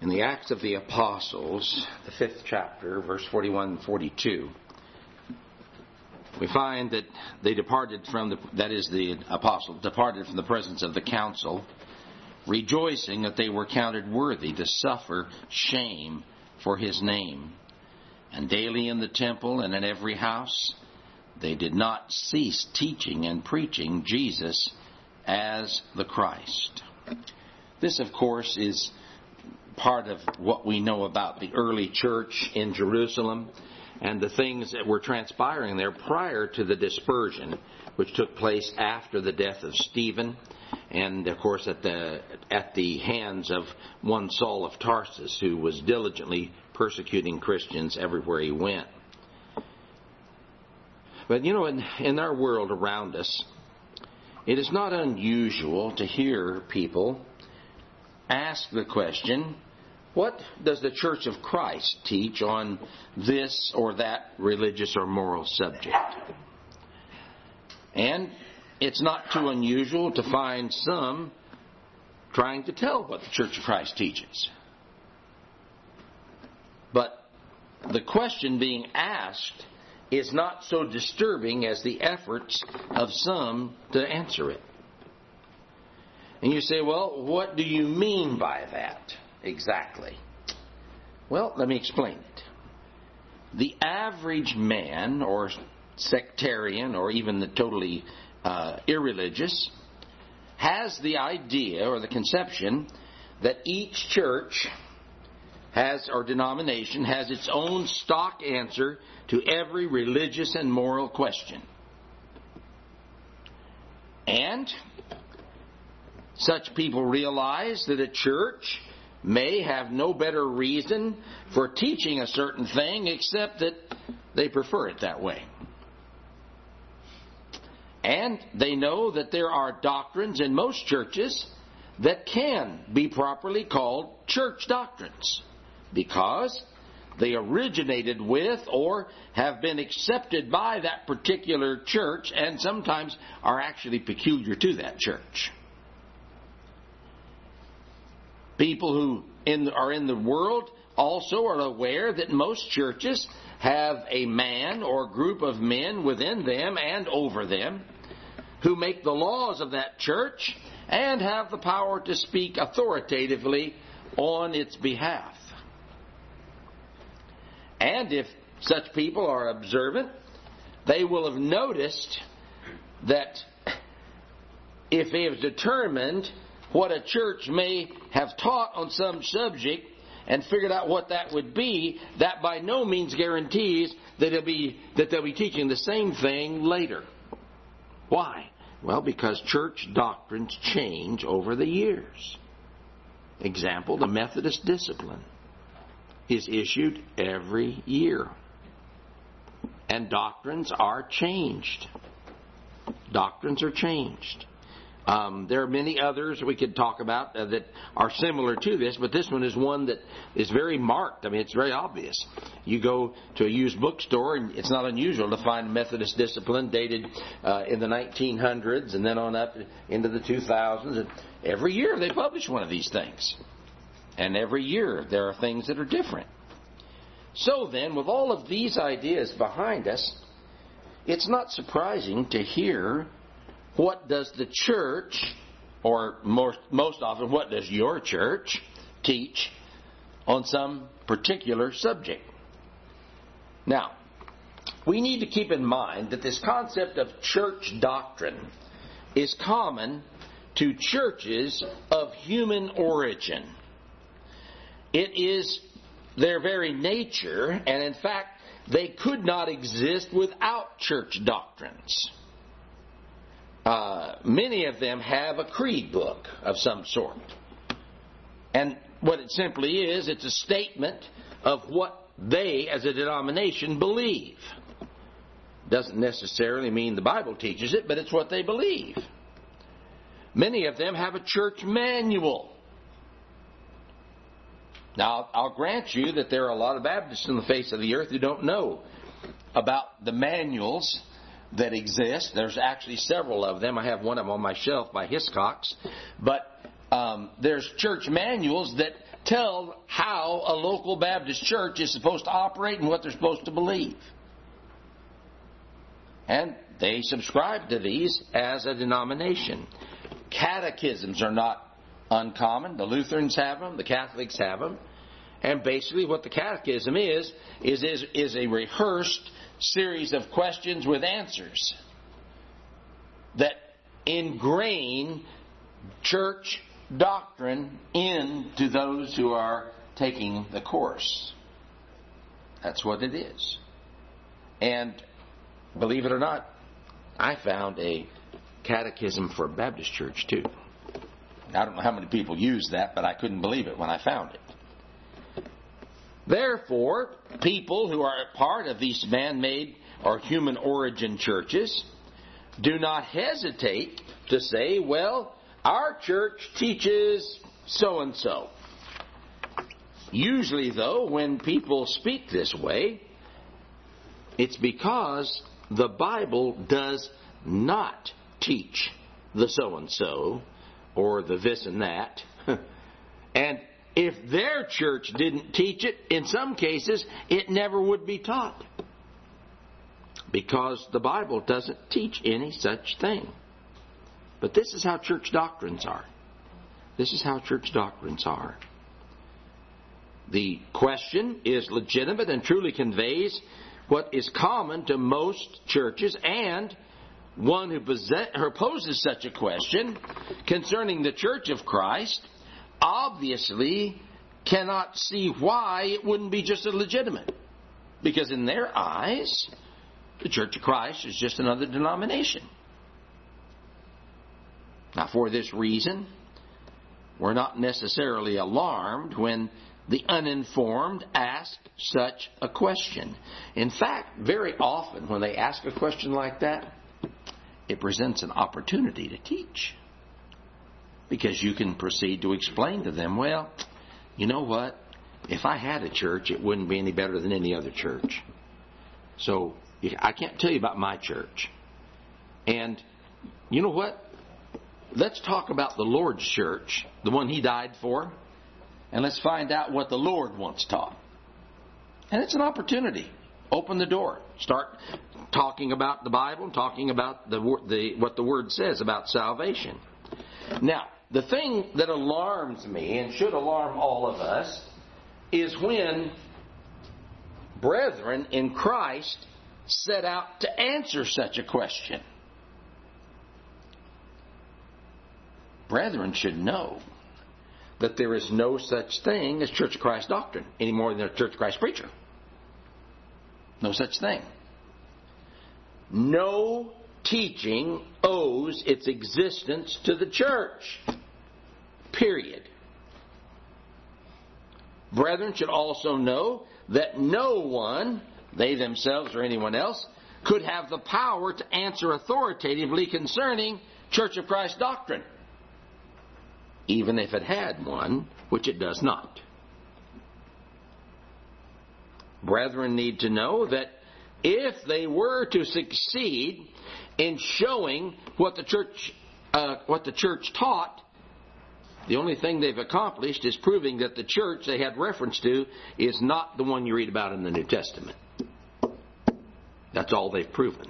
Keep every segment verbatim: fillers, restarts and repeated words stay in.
In the Acts of the Apostles, the fifth chapter, verse forty-one and forty-two, we find that they departed from the, that is the apostles, departed from the presence of the council, rejoicing that they were counted worthy to suffer shame for his name. And daily in the temple and in every house, they did not cease teaching and preaching Jesus as the Christ. This, of course, is part of what we know about the early church in Jerusalem and the things that were transpiring there prior to the dispersion, which took place after the death of Stephen, and of course at the at the hands of one Saul of Tarsus, who was diligently persecuting Christians everywhere he went. But you know, in, in our world around us, it is not unusual to hear people ask the question, what does the Church of Christ teach on this or that religious or moral subject? And it's not too unusual to find some trying to tell what the Church of Christ teaches. But the question being asked is not so disturbing as the efforts of some to answer it. And you say, well, what do you mean by that exactly? Well, let me explain it. The average man, or sectarian, or even the totally uh, irreligious, has the idea or the conception that each church has, or denomination, has its own stock answer to every religious and moral question. And such people realize that a church may have no better reason for teaching a certain thing except that they prefer it that way. And they know that there are doctrines in most churches that can be properly called church doctrines because they originated with or have been accepted by that particular church and sometimes are actually peculiar to that church. People who in, are in the world also are aware that most churches have a man or group of men within them and over them who make the laws of that church and have the power to speak authoritatively on its behalf. And if such people are observant, they will have noticed that if they have determined what a church may have taught on some subject and figured out what that would be, that by no means guarantees that it'll be that they'll be teaching the same thing later. Why? Well, because church doctrines change over the years. Example, the Methodist discipline is issued every year. And doctrines are changed. Doctrines are changed. Um, there are many others we could talk about uh, that are similar to this, but this one is one that is very marked. I mean, it's very obvious. You go to a used bookstore, and it's not unusual to find Methodist discipline dated uh, in the nineteen hundreds and then on up into the two thousands. And every year they publish one of these things. And every year there are things that are different. So then, with all of these ideas behind us, it's not surprising to hear, what does the church, or most, most often, what does your church teach on some particular subject? Now, we need to keep in mind that this concept of church doctrine is common to churches of human origin. It is their very nature, and in fact, they could not exist without church doctrines. Uh, many of them have a creed book of some sort. And what it simply is, it's a statement of what they, as a denomination, believe. Doesn't necessarily mean the Bible teaches it, but it's what they believe. Many of them have a church manual. Now, I'll grant you that there are a lot of Baptists on the face of the earth who don't know about the manuals that exist. There's actually several of them. I have one of them on my shelf by Hiscox. But um, there's church manuals that tell how a local Baptist church is supposed to operate and what they're supposed to believe. And they subscribe to these as a denomination. Catechisms are not uncommon. The Lutherans have them. The Catholics have them. And basically what the catechism is, is, is, is a rehearsed series of questions with answers that ingrain church doctrine into those who are taking the course. That's what it is. And believe it or not, I found a catechism for a Baptist church too. I don't know how many people use that, but I couldn't believe it when I found it. Therefore, people who are a part of these man-made or human origin churches do not hesitate to say, well, our church teaches so-and-so. Usually, though, when people speak this way, it's because the Bible does not teach the so-and-so or the this and that. And if their church didn't teach it, in some cases, it never would be taught. Because the Bible doesn't teach any such thing. But this is how church doctrines are. This is how church doctrines are. The question is legitimate and truly conveys what is common to most churches, and one who poses such a question concerning the Church of Christ obviously cannot see why it wouldn't be just as legitimate. Because in their eyes, the Church of Christ is just another denomination. Now, for this reason, we're not necessarily alarmed when the uninformed ask such a question. In fact, very often when they ask a question like that, it presents an opportunity to teach. Because you can proceed to explain to them, well, you know what? If I had a church, it wouldn't be any better than any other church. So, I can't tell you about my church. And, you know what? Let's talk about the Lord's church, the one He died for, and let's find out what the Lord wants taught. And it's an opportunity. Open the door. Start talking about the Bible and talking about the, the what the Word says about salvation. Now, the thing that alarms me, and should alarm all of us, is when brethren in Christ set out to answer such a question. Brethren should know that there is no such thing as Church of Christ doctrine any more than a Church of Christ preacher. No such thing. No teaching owes its existence to the church. Period. Brethren should also know that no one, they themselves or anyone else, could have the power to answer authoritatively concerning Church of Christ doctrine, even if it had one, which it does not. Brethren need to know that if they were to succeed in showing what the church, uh, what the church taught, the only thing they've accomplished is proving that the church they had reference to is not the one you read about in the New Testament. That's all they've proven.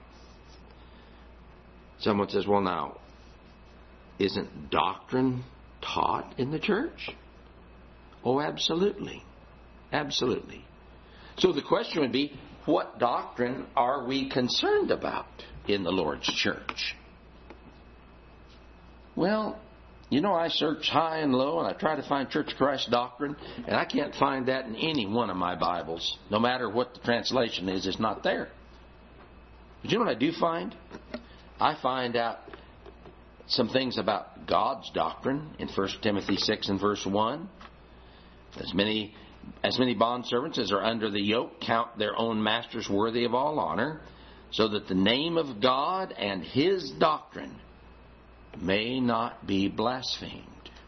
Someone says, well, now, isn't doctrine taught in the church? Oh, absolutely. Absolutely. So the question would be, what doctrine are we concerned about in the Lord's church? Well, you know, I search high and low and I try to find Church of Christ doctrine, and I can't find that in any one of my Bibles. No matter what the translation is, it's not there. But you know what I do find? I find out some things about God's doctrine in First Timothy six and verse one. As many as many bondservants as are under the yoke count their own masters worthy of all honor, so that the name of God and His doctrine may not be blasphemed.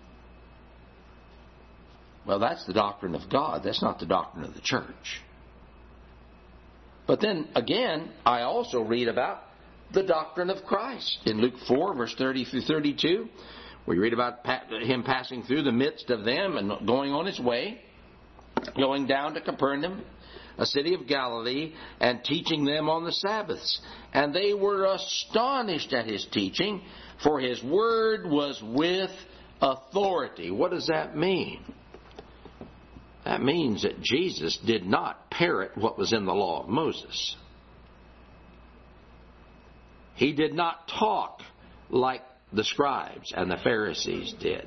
Well, that's the doctrine of God. That's not the doctrine of the church. But then again, I also read about the doctrine of Christ. In Luke four, verse thirty through thirty-two, We read about him passing through the midst of them and going on his way, going down to Capernaum, a city of Galilee, and teaching them on the Sabbaths. And they were astonished at his teaching, for his word was with authority. What does that mean? That means that Jesus did not parrot what was in the law of Moses. He did not talk like the scribes and the Pharisees did.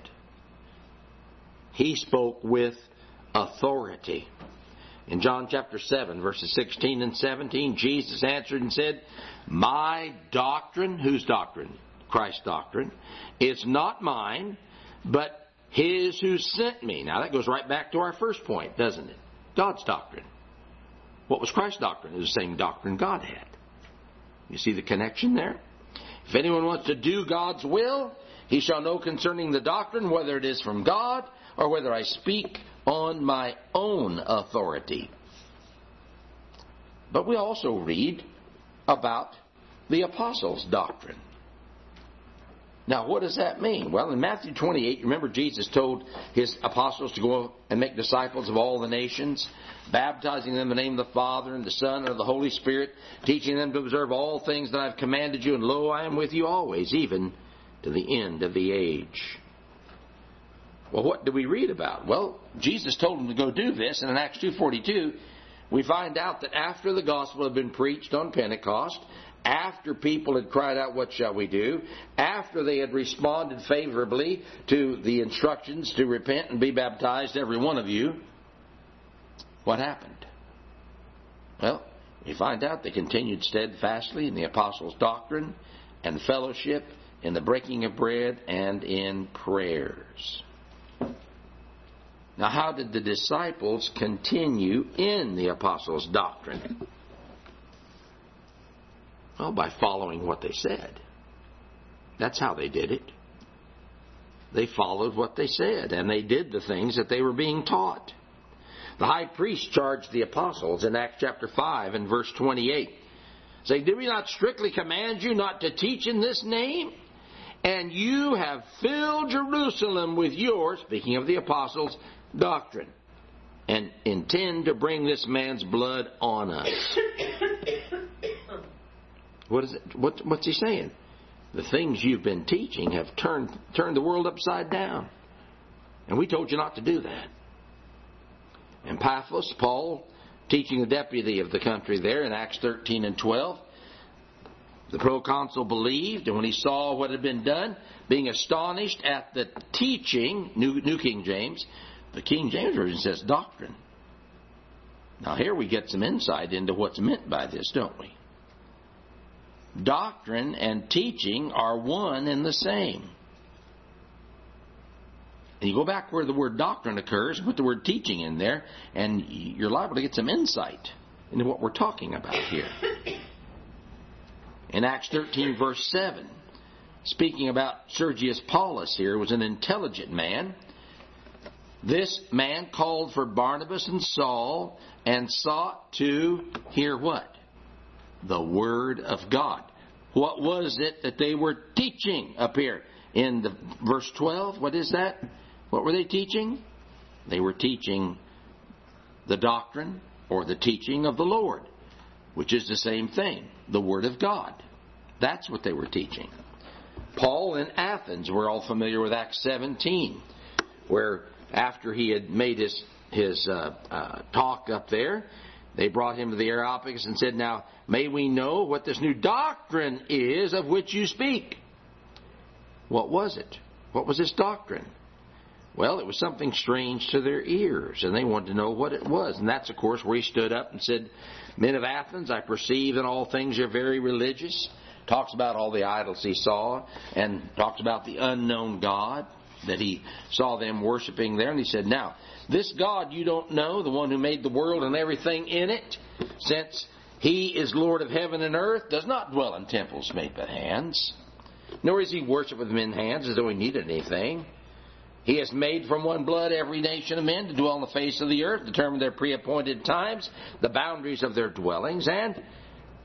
He spoke with authority. In John chapter seven, verses sixteen and seventeen, Jesus answered and said, "My doctrine," whose doctrine? Christ's doctrine, "is not mine, but His who sent me." Now that goes right back to our first point, doesn't it? God's doctrine. What was Christ's doctrine? It was the same doctrine God had. You see the connection there? If anyone wants to do God's will, he shall know concerning the doctrine whether it is from God or whether I speak on my own authority. But we also read about the apostles' doctrine. Now, what does that mean? Well, in Matthew twenty-eight, remember Jesus told his apostles to go and make disciples of all the nations, baptizing them in the name of the Father and the Son and of the Holy Spirit, teaching them to observe all things that I have commanded you, and lo, I am with you always, even to the end of the age. Well, what do we read about? Well, Jesus told them to go do this, and in Acts two forty-two, we find out that after the gospel had been preached on Pentecost, after people had cried out, "What shall we do?" after they had responded favorably to the instructions to repent and be baptized, every one of you, what happened? Well, we find out they continued steadfastly in the apostles' doctrine and fellowship, in the breaking of bread, and in prayers. Now, how did the disciples continue in the apostles' doctrine? Well, by following what they said. That's how they did it. They followed what they said, and they did the things that they were being taught. The high priest charged the apostles in Acts chapter five and verse twenty-eight, saying, "Did we not strictly command you not to teach in this name? And you have filled Jerusalem with your," speaking of the apostles, "doctrine, and intend to bring this man's blood on us." What is it? What, what's he saying? The things you've been teaching have turned turned the world upside down. And we told you not to do that. And Epaphras, Paul, teaching the deputy of the country there in Acts thirteen and twelve, the proconsul believed, and when he saw what had been done, being astonished at the teaching, New, New King James, the King James Version says doctrine. Now here we get some insight into what's meant by this, don't we? Doctrine and teaching are one and the same. And you go back where the word doctrine occurs, put the word teaching in there, and you're liable to get some insight into what we're talking about here. In Acts thirteen, verse seven, speaking about Sergius Paulus here, was an intelligent man. This man called for Barnabas and Saul and sought to hear what? The Word of God. What was it that they were teaching up here in the verse twelve? What is that? What were they teaching? They were teaching the doctrine or the teaching of the Lord, which is the same thing, the Word of God. That's what they were teaching. Paul in Athens, we're all familiar with Acts seventeen, where after he had made his, his uh, uh, talk up there, they brought him to the Areopagus and said, "Now, may we know what this new doctrine is of which you speak?" What was it? What was this doctrine? Well, it was something strange to their ears, and they wanted to know what it was. And that's, of course, where he stood up and said, "Men of Athens, I perceive in all things you're very religious." Talks about all the idols he saw, and talks about the unknown God that he saw them worshiping there. And he said, "Now, this God you don't know, the one who made the world and everything in it, since He is Lord of heaven and earth, does not dwell in temples made by hands, nor is He worshipped with men's hands as though He needed anything. He has made from one blood every nation of men to dwell on the face of the earth, determined their pre-appointed times, the boundaries of their dwellings, and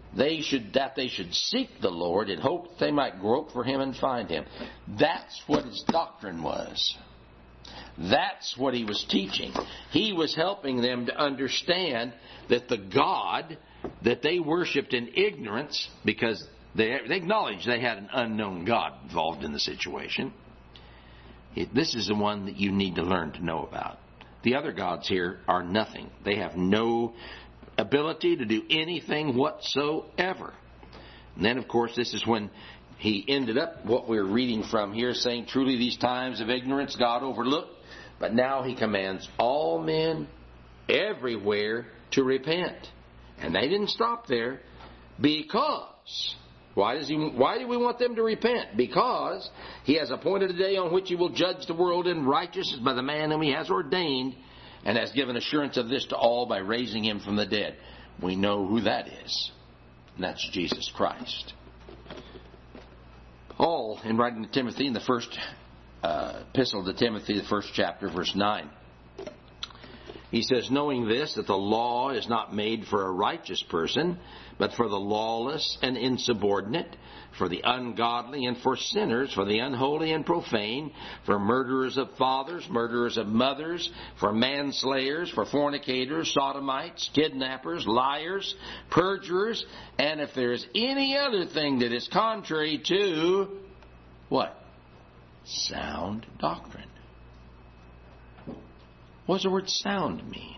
they should that they should seek the Lord in hope that they might grope for Him and find Him. That's what his doctrine was. That's what he was teaching. He was helping them to understand that the God that they worshipped in ignorance, because they, they acknowledged they had an unknown God involved in the situation, it, this is the one that you need to learn to know about. The other gods here are nothing. They have no ability to do anything whatsoever. And then, of course, this is when he ended up what we're reading from here, saying, truly these times of ignorance God overlooked, but now He commands all men everywhere to repent. And they didn't stop there, because why does he why do we want them to repent? Because He has appointed a day on which He will judge the world in righteousness by the man whom He has ordained, and has given assurance of this to all by raising Him from the dead. We know who that is, and that's Jesus Christ. Paul, in writing to Timothy in the first uh, epistle to Timothy, the first chapter, verse nine, he says, knowing this, that the law is not made for a righteous person, but for the lawless and insubordinate, for the ungodly and for sinners, for the unholy and profane, for murderers of fathers, murderers of mothers, for manslayers, for fornicators, sodomites, kidnappers, liars, perjurers, and if there is any other thing that is contrary to, what? Sound doctrine. What does the word sound mean?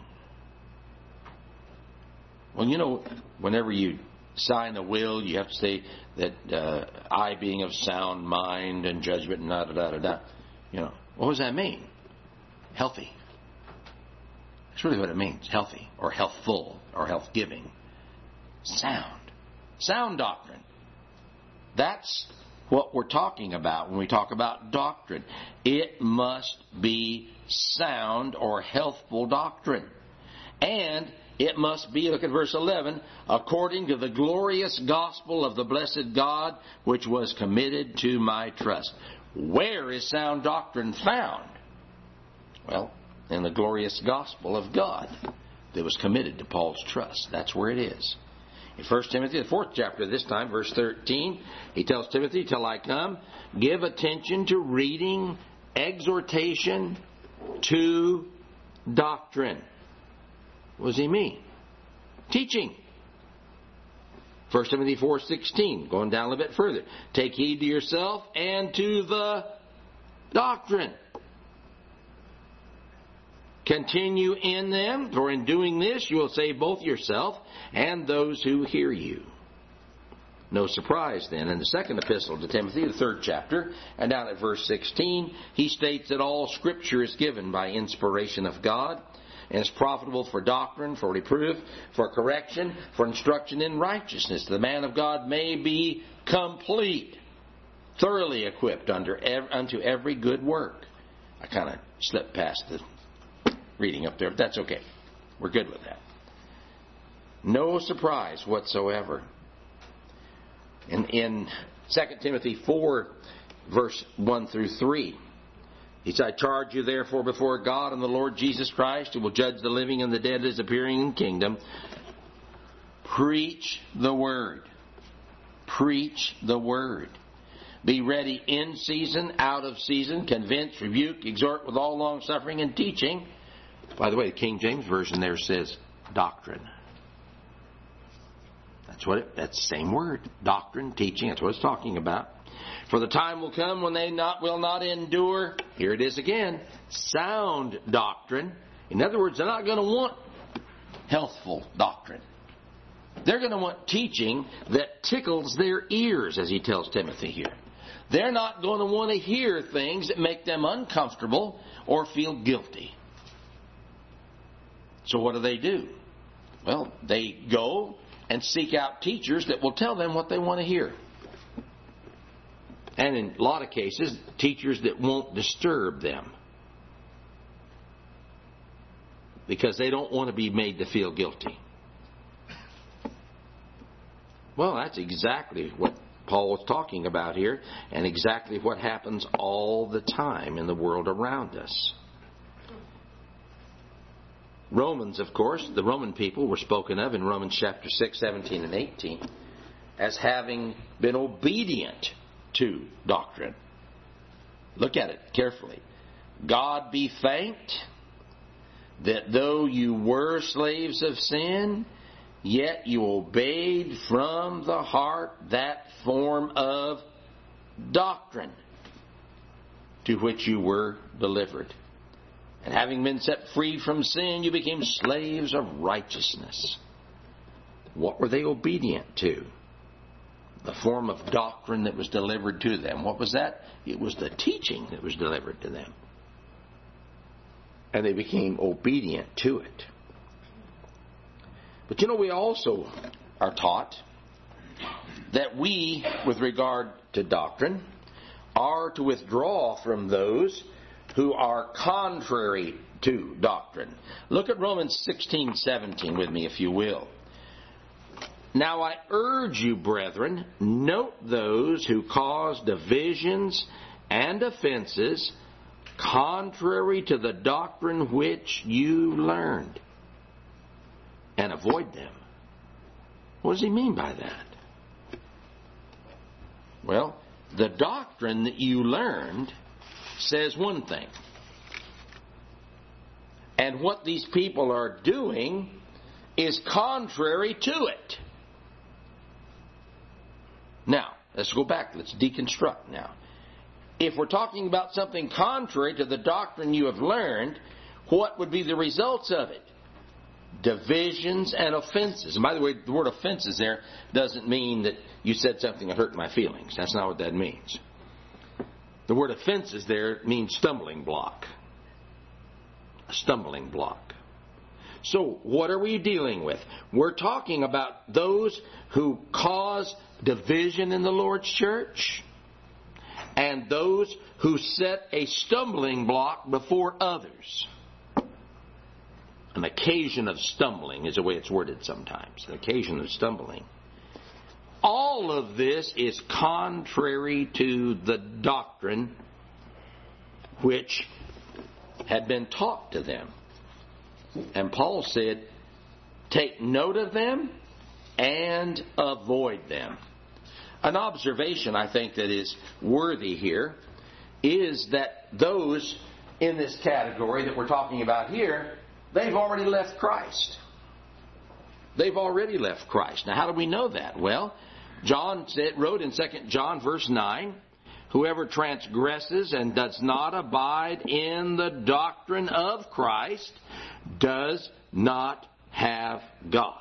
Well, you know, whenever you sign a will, you have to say that uh, I being of sound mind and judgment and da da da da da. You know, what does that mean? Healthy. That's really what it means. Healthy, or healthful, or health-giving. Sound. Sound doctrine. That's what we're talking about when we talk about doctrine. It must be sound or healthful doctrine. And it must be, look at verse eleven, according to the glorious gospel of the blessed God, which was committed to my trust. Where is sound doctrine found? Well, in the glorious gospel of God that was committed to Paul's trust. That's where it is. In First Timothy, the fourth chapter, this time, verse thirteen, he tells Timothy, till I come, give attention to reading, exhortation, to doctrine. What does he mean? Teaching. First Timothy four sixteen, going down a little bit further. Take heed to yourself and to the doctrine. Continue in them, for in doing this you will save both yourself and those who hear you. No surprise then, in the second epistle to Timothy, the third chapter, and down at verse sixteen, he states that all Scripture is given by inspiration of God, and is profitable for doctrine, for reproof, for correction, for instruction in righteousness. The man of God may be complete, thoroughly equipped under unto every good work. I kind of slipped past the reading up there, but that's okay. We're good with that. No surprise whatsoever. In, in Second Timothy four, verse one through three, he said, I charge you therefore before God and the Lord Jesus Christ, who will judge the living and the dead, is appearing in the kingdom. Preach the word. Preach the word. Be ready in season, out of season, convince, rebuke, exhort with all long suffering and teaching. By the way, the King James Version there says doctrine. That's what it, that's the same word. Doctrine, teaching, that's what it's talking about. For the time will come when they not will not endure, here it is again, sound doctrine. In other words, they're not going to want healthful doctrine. They're going to want teaching that tickles their ears, as he tells Timothy here. They're not going to want to hear things that make them uncomfortable or feel guilty. So what do they do? Well, they go and seek out teachers that will tell them what they want to hear. And in a lot of cases, teachers that won't disturb them. Because they don't want to be made to feel guilty. Well, that's exactly what Paul was talking about here, and exactly what happens all the time in the world around us. Romans, of course, the Roman people were spoken of in Romans chapter six, seventeen, and eighteen. as having been obedient to doctrine. Look at it carefully. God be thanked that though you were slaves of sin, yet you obeyed from the heart that form of doctrine to which you were delivered. And having been set free from sin, you became slaves of righteousness. What were they obedient to? The form of doctrine that was delivered to them. What was that? It was the teaching that was delivered to them. And they became obedient to it. But you know, we also are taught that we, with regard to doctrine, are to withdraw from those who are contrary to doctrine. Look at Romans sixteen seventeen with me, if you will. Now I urge you, brethren, note those who cause divisions and offenses contrary to the doctrine which you learned, and avoid them. What does he mean by that? Well, the doctrine that you learned says one thing. And what these people are doing is contrary to it. Now, let's go back. Let's deconstruct now. If we're talking about something contrary to the doctrine you have learned, what would be the results of it? Divisions and offenses. And by the way, the word offenses there doesn't mean that you said something that hurt my feelings. That's not what that means. The word offenses there means stumbling block. A stumbling block. So, what are we dealing with? We're talking about those who cause division in the Lord's church and those who set a stumbling block before others. An occasion of stumbling is the way it's worded sometimes. An occasion of stumbling. All of this is contrary to the doctrine which had been taught to them. And Paul said, take note of them and avoid them. An observation I think that is worthy here is that those in this category that we're talking about here, they've already left Christ. They've already left Christ. Now, how do we know that? Well, John said, wrote in Second John verse nine, whoever transgresses and does not abide in the doctrine of Christ does not have God.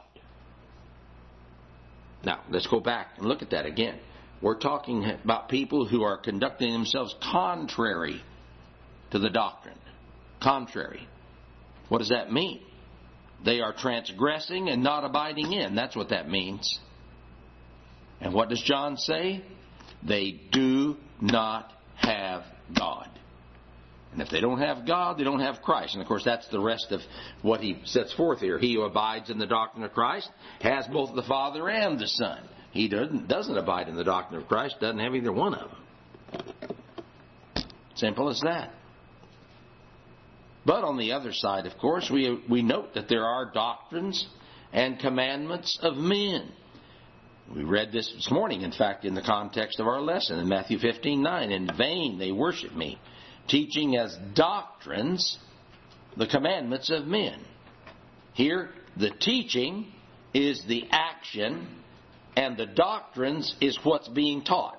Now, let's go back and look at that again. We're talking about people who are conducting themselves contrary to the doctrine. Contrary. What does that mean? They are transgressing and not abiding in. That's what that means. And what does John say? They do not have God. And if they don't have God, they don't have Christ. And of course, that's the rest of what he sets forth here. He who abides in the doctrine of Christ has both the Father and the Son. He doesn't, doesn't abide in the doctrine of Christ, doesn't have either one of them. Simple as that. But on the other side, of course, we, we note that there are doctrines and commandments of men. We read this this morning, in fact, in the context of our lesson in Matthew fifteen nine. In vain they worship me, teaching as doctrines the commandments of men. Here, the teaching is the action, and the doctrines is what's being taught.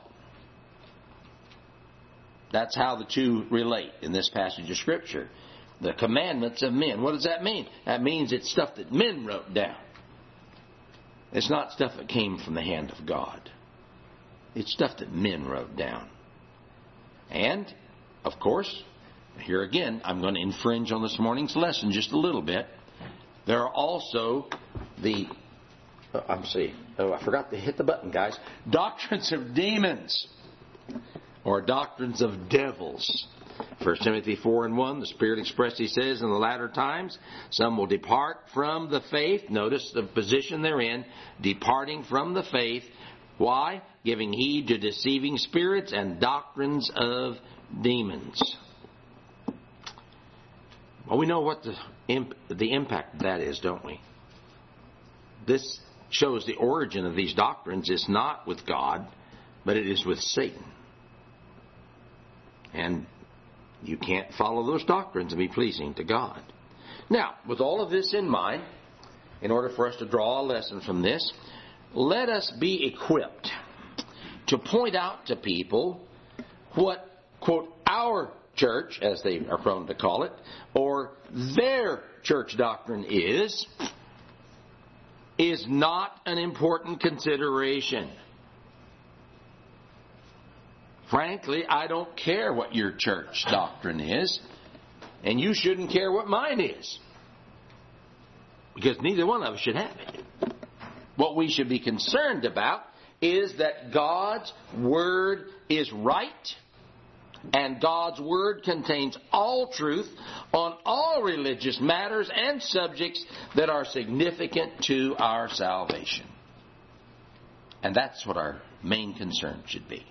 That's how the two relate in this passage of Scripture. The commandments of men. What does that mean? That means it's stuff that men wrote down. It's not stuff that came from the hand of God. It's stuff that men wrote down. And, of course, here again, I'm going to infringe on this morning's lesson just a little bit. There are also the, oh, I'm see, oh, I forgot to hit the button, guys. Doctrines of demons, or doctrines of devils. First Timothy four and one, the Spirit expressly says, in the latter times, some will depart from the faith. Notice the position they're in, departing from the faith. Why? Giving heed to deceiving spirits and doctrines of demons. Well, we know what the imp- the impact of that is, don't we? This shows the origin of these doctrines is not with God, but it is with Satan. And you can't follow those doctrines and be pleasing to God. Now, with all of this in mind, in order for us to draw a lesson from this, let us be equipped to point out to people what, quote, our church, as they are prone to call it, or their church doctrine is, is not an important consideration. Frankly, I don't care what your church doctrine is, and you shouldn't care what mine is, because neither one of us should have it. What we should be concerned about is that God's Word is right, and God's Word contains all truth on all religious matters and subjects that are significant to our salvation. And that's what our main concern should be.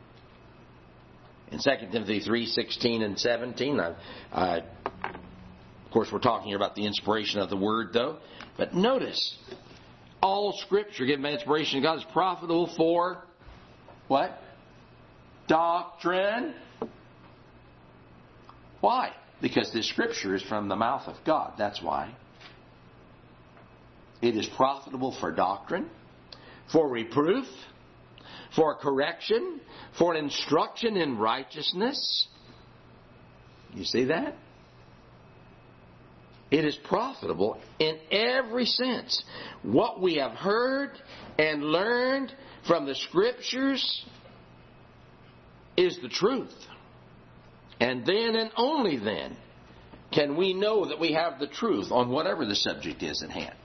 In Second Timothy three sixteen and seventeen, I, I, of course we're talking here about the inspiration of the Word, though. But notice, all Scripture given by inspiration of God is profitable for what? Doctrine. Why? Because this Scripture is from the mouth of God. That's why. It is profitable for doctrine, for reproof, for correction, for instruction in righteousness. You see that? It is profitable in every sense. What we have heard and learned from the Scriptures is the truth. And then and only then can we know that we have the truth on whatever the subject is at hand.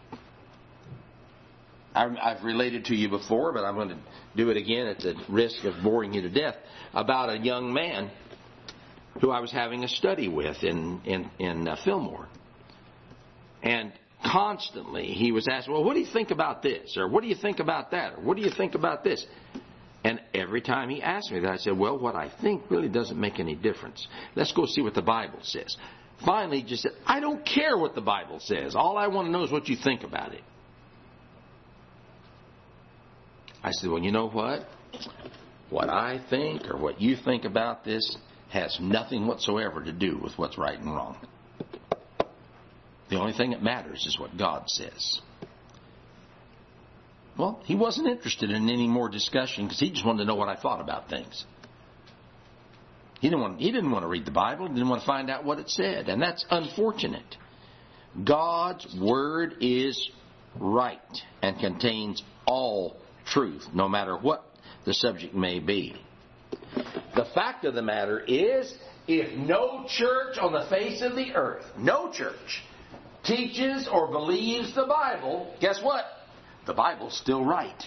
I've related to you before, but I'm going to do it again at the risk of boring you to death, about a young man who I was having a study with in, in, in uh, Fillmore. And constantly he was asked, well, what do you think about this? Or what do you think about that? Or what do you think about this? And every time he asked me that, I said, well, what I think really doesn't make any difference. Let's go see what the Bible says. Finally, he just said, I don't care what the Bible says. All I want to know is what you think about it. I said, well, you know what? What I think or what you think about this has nothing whatsoever to do with what's right and wrong. The only thing that matters is what God says. Well, he wasn't interested in any more discussion because he just wanted to know what I thought about things. He didn't want, he didn't want to read the Bible. He didn't want to find out what it said. And that's unfortunate. God's Word is right and contains all truth, no matter what the subject may be. The fact of the matter is, if no church on the face of the earth, no church, teaches or believes the Bible, guess what? The Bible's still right.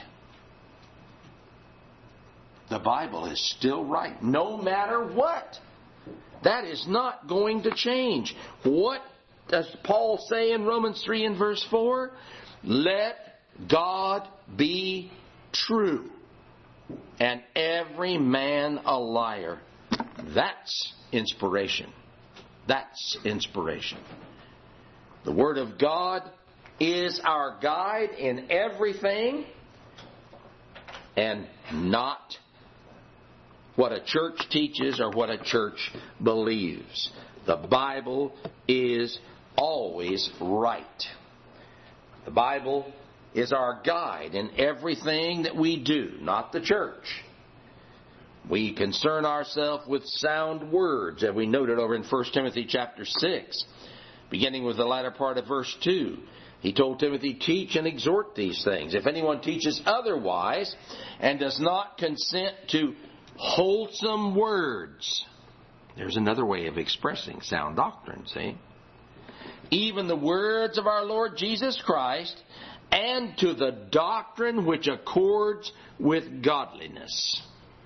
The Bible is still right, no matter what. That is not going to change. What does Paul say in Romans three and verse four? Let God be true, and every man a liar. That's inspiration. That's inspiration. The Word of God is our guide in everything, and not what a church teaches or what a church believes. The Bible is always right. The Bible is our guide in everything that we do, not the church. We concern ourselves with sound words, as we noted over in First Timothy chapter six, beginning with the latter part of verse two. He told Timothy, teach and exhort these things. If anyone teaches otherwise and does not consent to wholesome words, there's another way of expressing sound doctrine, see? Even the words of our Lord Jesus Christ, and to the doctrine which accords with godliness.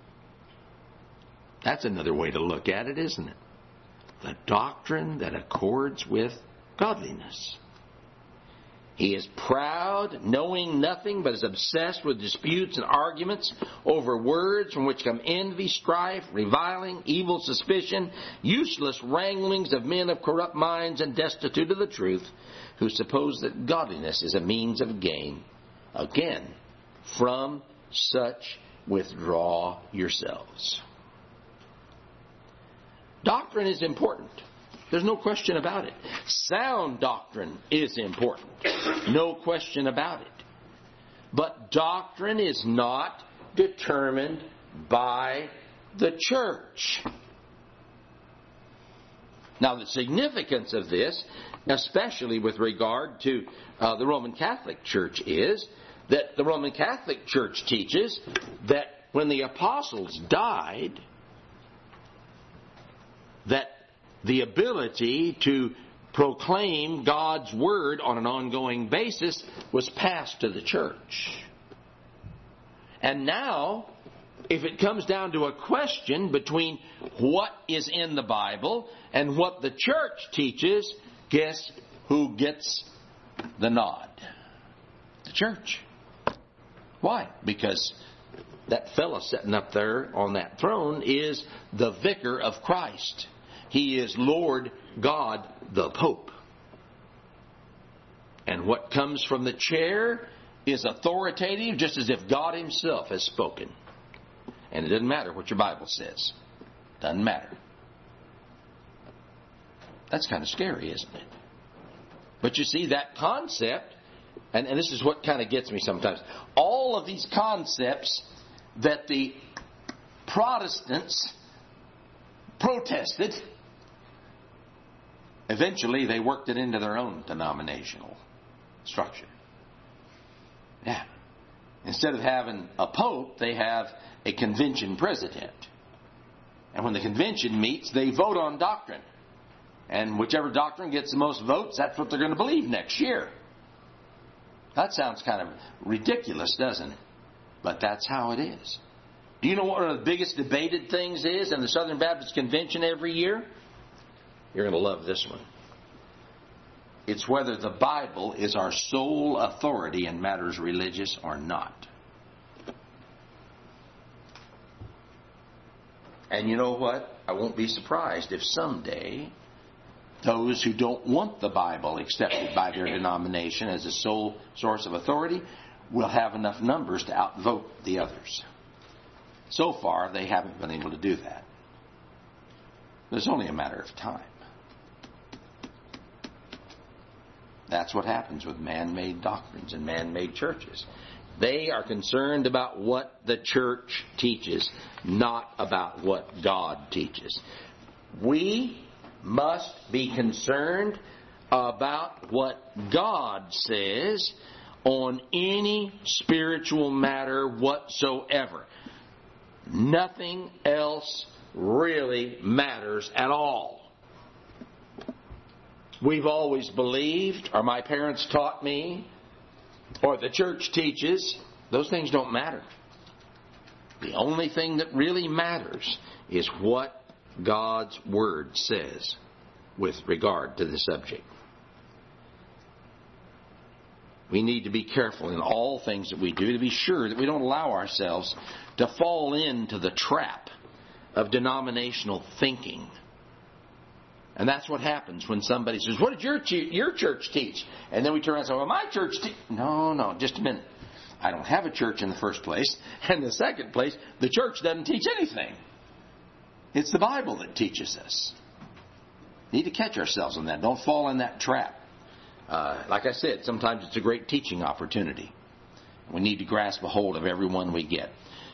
That's another way to look at it, isn't it? The doctrine that accords with godliness. He is proud, knowing nothing, but is obsessed with disputes and arguments over words from which come envy, strife, reviling, evil suspicion, useless wranglings of men of corrupt minds and destitute of the truth, who suppose that godliness is a means of gain. Again, from such withdraw yourselves. Doctrine is important. There's no question about it. Sound doctrine is important. No question about it. But doctrine is not determined by the church. Now, the significance of this, especially with regard to uh, the Roman Catholic Church, is that the Roman Catholic Church teaches that when the apostles died, that the ability to proclaim God's Word on an ongoing basis was passed to the church. And now, if it comes down to a question between what is in the Bible and what the church teaches, guess who gets the nod? The church. Why? Because that fellow sitting up there on that throne is the vicar of Christ. He is Lord God the Pope. And what comes from the chair is authoritative, just as if God Himself has spoken. And it doesn't matter what your Bible says. Doesn't matter. That's kind of scary, isn't it? But you see, that concept, and, and this is what kind of gets me sometimes, all of these concepts that the Protestants protested, eventually they worked it into their own denominational structure. Yeah. Instead of having a pope, they have a convention president. And when the convention meets, they vote on doctrine. And whichever doctrine gets the most votes, that's what they're going to believe next year. That sounds kind of ridiculous, doesn't it? But that's how it is. Do you know what one of the biggest debated things is in the Southern Baptist Convention every year? You're going to love this one. It's whether the Bible is our sole authority in matters religious or not. And you know what? I won't be surprised if someday those who don't want the Bible accepted by their denomination as a sole source of authority will have enough numbers to outvote the others. So far, they haven't been able to do that. It's only a matter of time. That's what happens with man-made doctrines and man-made churches. They are concerned about what the church teaches, not about what God teaches. We must be concerned about what God says on any spiritual matter whatsoever. Nothing else really matters at all. We've always believed, or my parents taught me, or the church teaches, those things don't matter. The only thing that really matters is what God's Word says with regard to the subject. We need to be careful in all things that we do to be sure that we don't allow ourselves to fall into the trap of denominational thinking. And that's what happens when somebody says, what did your ch- your church teach? And then we turn around and say, well, my church teach. No, no, just a minute. I don't have a church in the first place. And in the second place, the church doesn't teach anything. It's the Bible that teaches us. We need to catch ourselves on that. Don't fall in that trap. Uh, like I said, sometimes it's a great teaching opportunity. We need to grasp a hold of every one we get.